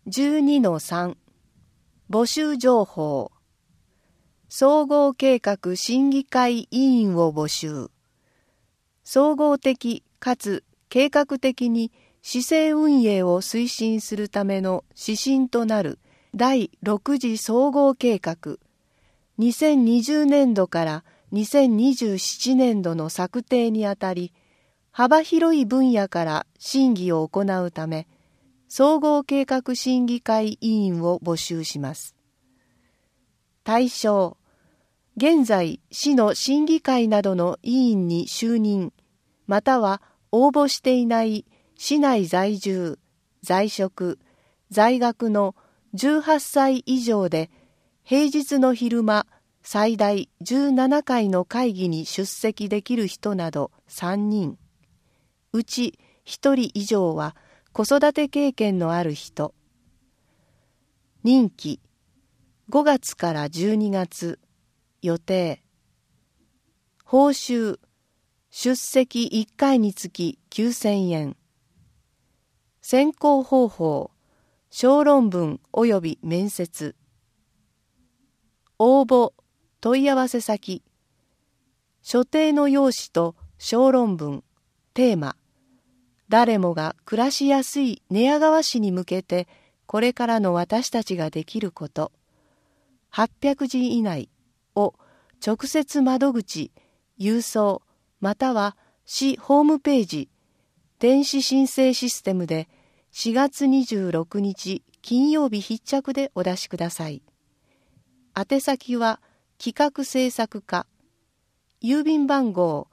12-3 募集情報。総合計画審議会委員を募集。総合的かつ計画的に市政運営を推進するための指針となる第6次総合計画、2020年度から2027年度の策定にあたり、幅広い分野から審議を行うため、総合計画審議会委員を募集します。対象、現在市の審議会などの委員に就任、または応募していない市内在住、在職、在学の18歳以上で、平日の昼間、最大17回の会議に出席できる人など3人。うち1人以上は子育て経験のある人。任期、5月から12月。予定。報酬、出席1回につき9000円。選考方法、小論文及び面接。応募、問い合わせ先。所定の用紙と小論文、テーマ。誰もが暮らしやすい寝屋川市に向けてこれからの私たちができること。800字以内を直接窓口、郵送または市ホームページ、電子申請システムで4月26日金曜日必着でお出しください。宛先は企画制作課、郵便番号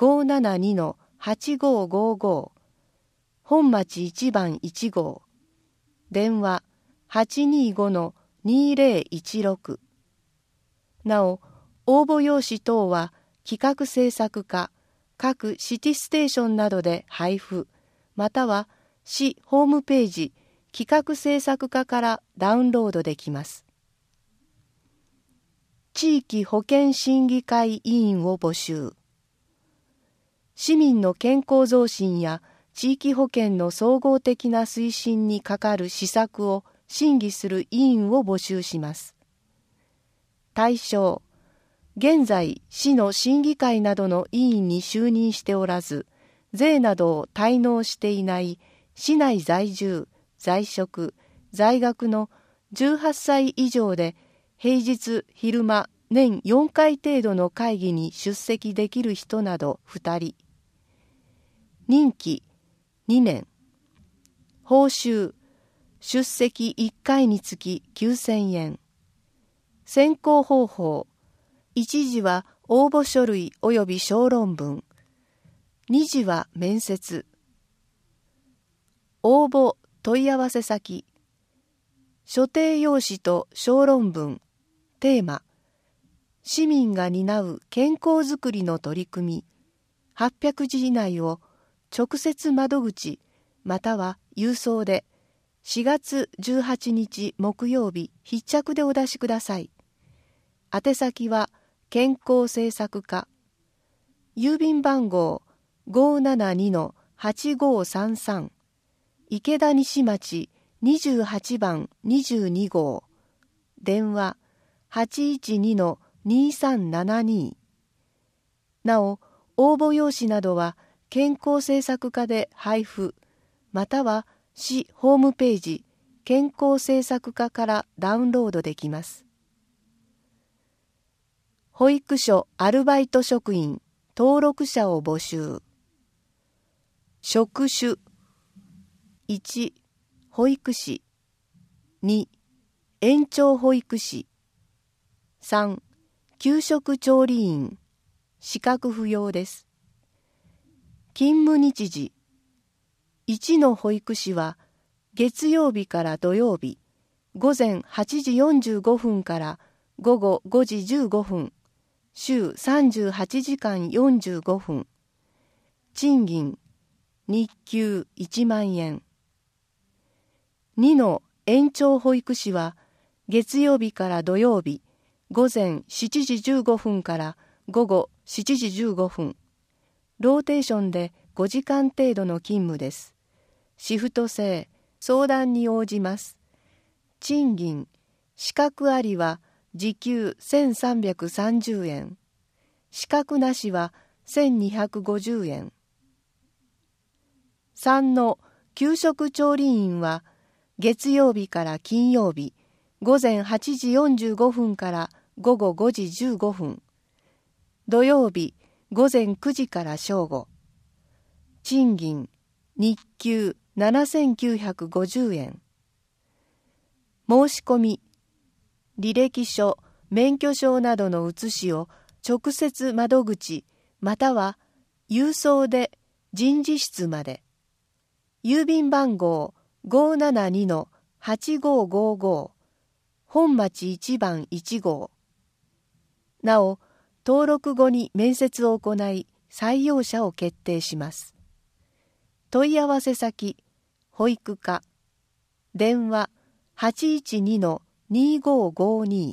572-8555、本町1番1号、電話 825-2016。なお、応募用紙等は企画制作課、各シティステーションなどで配布、または市ホームページ企画制作課からダウンロードできます。地域保健審議会委員を募集。市民の健康増進や地域保健の総合的な推進にかかる施策を審議する委員を募集します。対象、現在市の審議会などの委員に就任しておらず、税などを滞納していない市内在住、在職、在学の18歳以上で平日昼間年4回程度の会議に出席できる人など2人。任期2年。報酬、出席1回につき9000円。選考方法、1次は応募書類及び小論文。2次は面接。応募問い合わせ先。所定用紙と小論文。テーマ。市民が担う健康づくりの取り組み。800字以内を直接窓口または郵送で4月18日木曜日必着でお出しください。宛先は健康政策課、郵便番号 572-8533、池田西町28番22号、電話 812-2372。なお、応募用紙などは健康政策課で配布、または市ホームページ健康政策課からダウンロードできます。保育所アルバイト職員登録者を募集。職種、1、保育士、2、延長保育士、3、給食調理員、資格不要です。勤務日時、1の保育士は月曜日から土曜日、午前8時45分から午後5時15分、週38時間45分。賃金、日給1万円。2の延長保育士は月曜日から土曜日、午前7時15分から午後7時15分。ローテーションで5時間程度の勤務です。シフト制、相談に応じます。 賃金、資格ありは時給1330円、資格なしは1250円。3の給食調理員は月曜日から金曜日、午前8時45分から午後5時15分、土曜日午前9時から正午。賃金、日給7950円。申し込み、履歴書、免許証などの写しを直接窓口または郵送で人事室まで。郵便番号 572-8555 本町1番1号。なお、登録後に面接を行い採用者を決定します。問い合わせ先、保育課。電話 812-2552。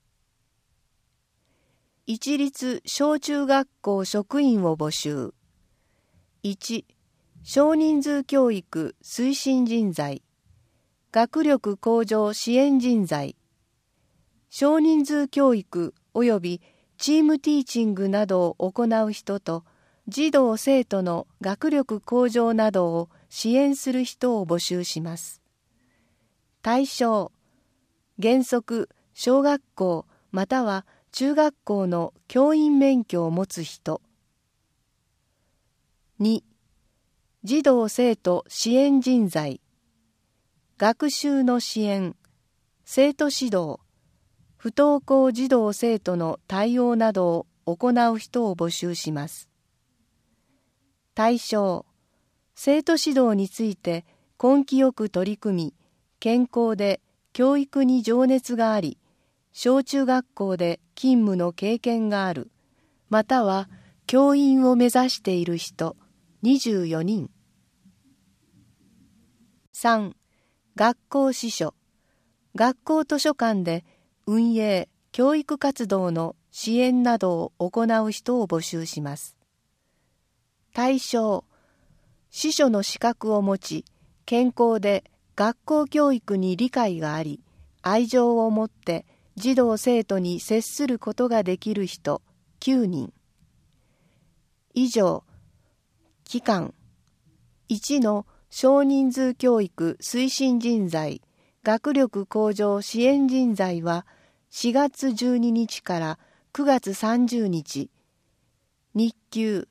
一律小中学校職員を募集。1、少人数教育推進人材。学力向上支援人材。少人数教育及びチームティーチングなどを行う人と、児童生徒の学力向上などを支援する人を募集します。対象、原則小学校または中学校の教員免許を持つ人。2、児童生徒支援人材。学習の支援、生徒指導、不登校児童生徒の対応などを行う人を募集します。対象、生徒指導について根気よく取り組み、健康で教育に情熱があり、小中学校で勤務の経験がある、または教員を目指している人24人。3、学校司書、学校図書館で運営・教育活動の支援などを行う人を募集します。対象、司書の資格を持ち、健康で学校教育に理解があり、愛情を持って児童生徒に接することができる人9人。以上、期間、1の少人数教育推進人材、学力向上支援人材は4月12日から9月30日、日給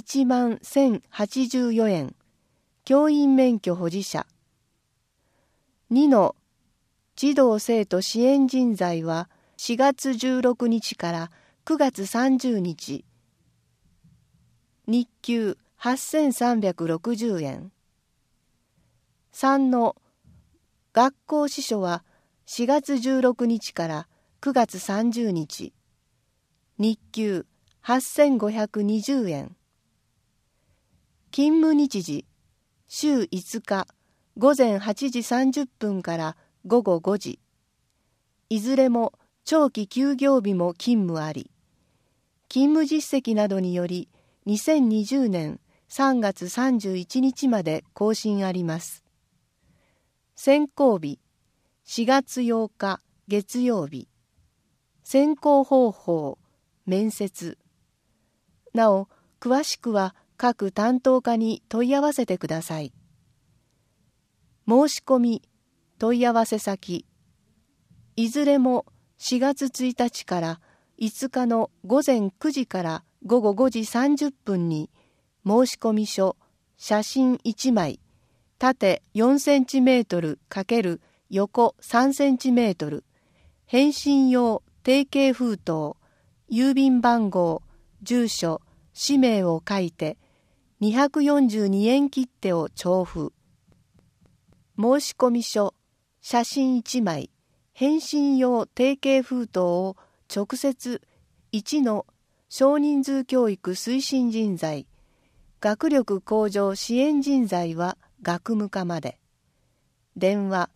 11,084円、教員免許保持者。2の児童生徒支援人材は4月16日から9月30日、日給8,360円。3の学校司書は4月16日から9月30日、日給8,520円。勤務日時、週5日、午前8時30分から午後5時。いずれも長期休業日も勤務あり、勤務実績などにより2020年3月31日まで更新あります。選考日、4月8日月曜日。選考方法、面接。なお、詳しくは各担当課に問い合わせてください。申し込み、問い合わせ先。いずれも4月1日から5日の午前9時から午後5時30分に申込書、写真1枚、縦4センチメートル×横3センチメートル、返信用定型封筒、郵便番号、住所、氏名を書いて、242円切手を帳付。申込書、写真1枚、返信用定型封筒を直接1の少人数教育推進人材、学力向上支援人材は学務課まで。電話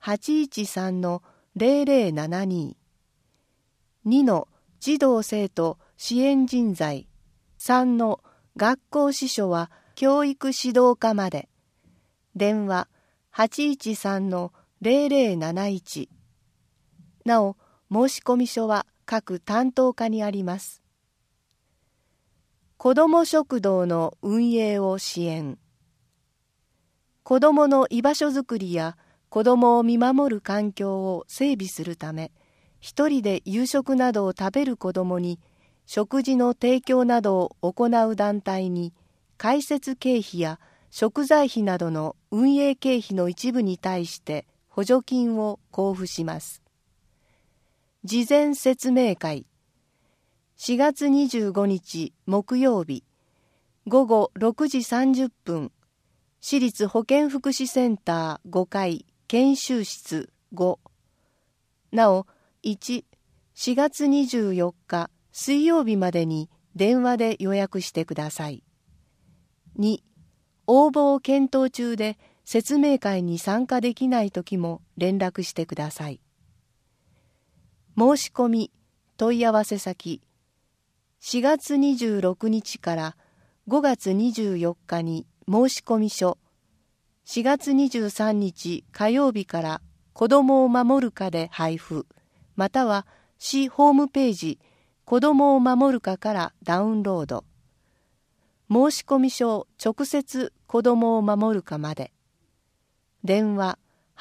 813-0072。2の児童生徒支援人材、3の学校司書は教育指導課まで。電話 0071。なお、申込書は各担当課にあります。子ども食堂の運営を支援。子どもの居場所づくりや子どもを見守る環境を整備するため、一人で夕食などを食べる子どもに食事の提供などを行う団体に開設経費や食材費などの運営経費の一部に対して補助金を交付します。事前説明会。4月25日木曜日午後6時30分、市立保健福祉センター5階研修室5。なお、1、4月24日水曜日までに電話で予約してください。2、応募を検討中で説明会に参加できないときも連絡してください。申し込み、問い合わせ先、4月26日から5月24日に申込書、4月23日火曜日から子どもを守る課で配布、または市ホームページ子どもを守る課からダウンロード。申込書を直接子どもを守る課まで。電話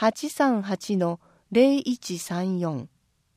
838-0134。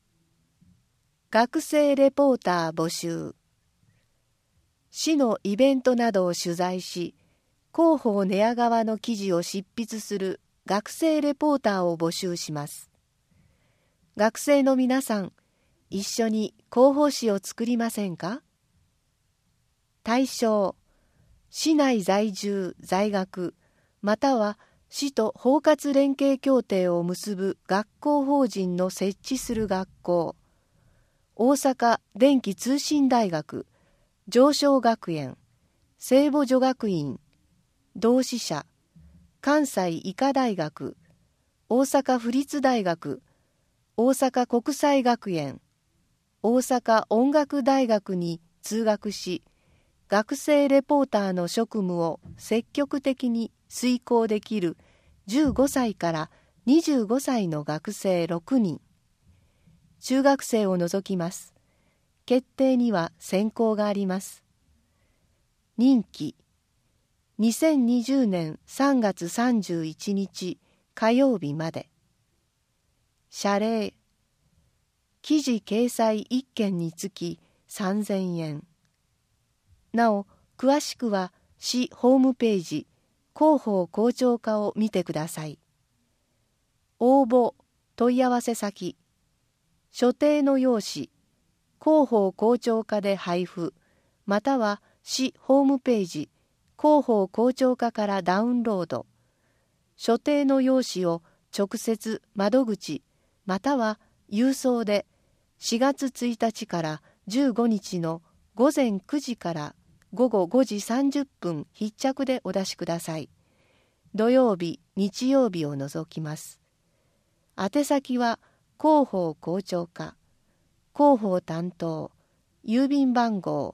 学生レポーター募集。市のイベントなどを取材し、広報寝屋川の記事を執筆する学生レポーターを募集します。学生の皆さん、一緒に広報誌を作りませんか？対象、市内在住在学、または市と包括連携協定を結ぶ学校法人の設置する学校、大阪電気通信大学、常翔学園、聖母女学院、同志社、関西医科大学、大阪府立大学、大阪国際学園、大阪音楽大学に通学し、学生レポーターの職務を積極的に遂行できる15歳から25歳の学生6人。中学生を除きます。決定には選考があります。任期、2020年3月31日火曜日まで。謝礼、記事掲載1件につき3000円。なお、詳しくは市ホームページ広報校長課を見てください。応募問い合わせ先、所定の用紙、広報校長課で配布、または市ホームページ広報校長課からダウンロード。所定の用紙を直接窓口または郵送で4月1日から15日の午前9時から午後5時30分必着でお出しください。土曜日、日曜日を除きます。宛先は広報校長課、広報担当、郵便番号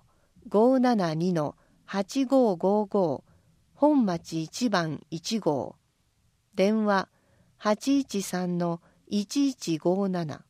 572-8555 本町1番1号、電話 813-1157。